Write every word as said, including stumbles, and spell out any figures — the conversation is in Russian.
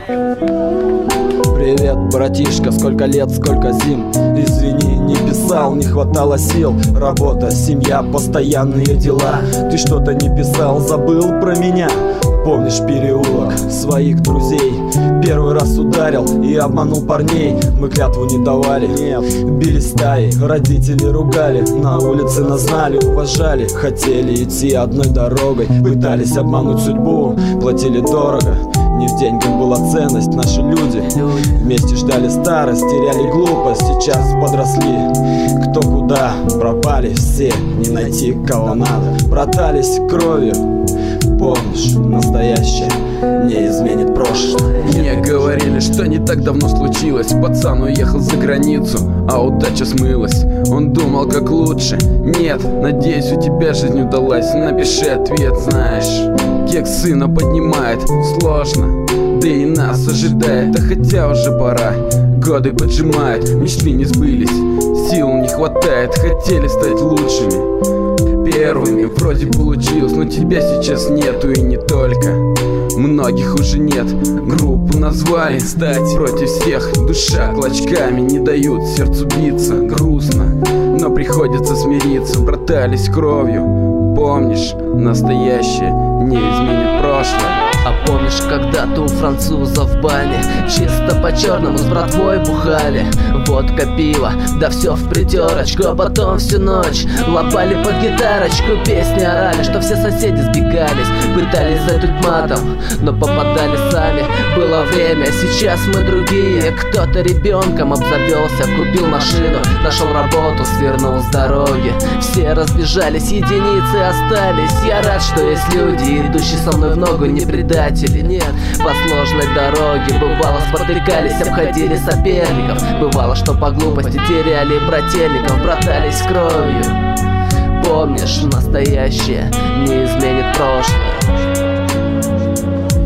Привет, братишка, сколько лет, сколько зим. Извини, не писал, не хватало сил. Работа, семья, постоянные дела. Ты что-то не писал, забыл про меня. Помнишь переулок своих друзей? Первый раз ударил и обманул парней. Мы клятву не давали, нет, били стаи. Родители ругали, на улице нас знали, уважали. Хотели идти одной дорогой, пытались обмануть судьбу, платили дорого. Не в деньгах была ценность, наши люди вместе ждали старость, теряли глупость. Сейчас подросли, кто куда, пропали все, не найти кого надо. Братались кровью, помнишь, настоящее не изменит прошлое. Мне говорили, что не так давно случилось. Пацан уехал за границу, а удача смылась. Он думал, как лучше. Нет, надеюсь, у тебя жизнь удалась. Напиши ответ, знаешь, кек сына поднимает сложно, да и нас ожидает. Да хотя уже пора, годы поджимают, мечты не сбылись, сил не хватает. Хотели стать лучшими, первыми, вроде получилось, но тебя сейчас нету и не только. Многих уже нет, группу назвали стать против всех. Душа клочками не дают сердцу биться. Грустно, но приходится смириться. Братались кровью, помнишь, настоящее не изменит прошлое. А помнишь, когда-то у французов в бане чисто по-черному с братвой бухали? Водка, пиво, да все в притерочку. А потом всю ночь лопали под гитарочку, песни орали, что все соседи сбегались, пытались задуть матом, но попадали сами. Было время, сейчас мы другие. Кто-то ребенком обзавелся, купил машину, нашел работу, свернул с дороги. Все разбежались, единицы остались. Я рад, что есть люди, идущие со мной в ногу, не предатели. Нет, по сложной дороге бывало спотыкались, обходили соперников. Бывало, что по глупости теряли брательников, братались кровью. Помнишь, настоящее не изменит прошлое.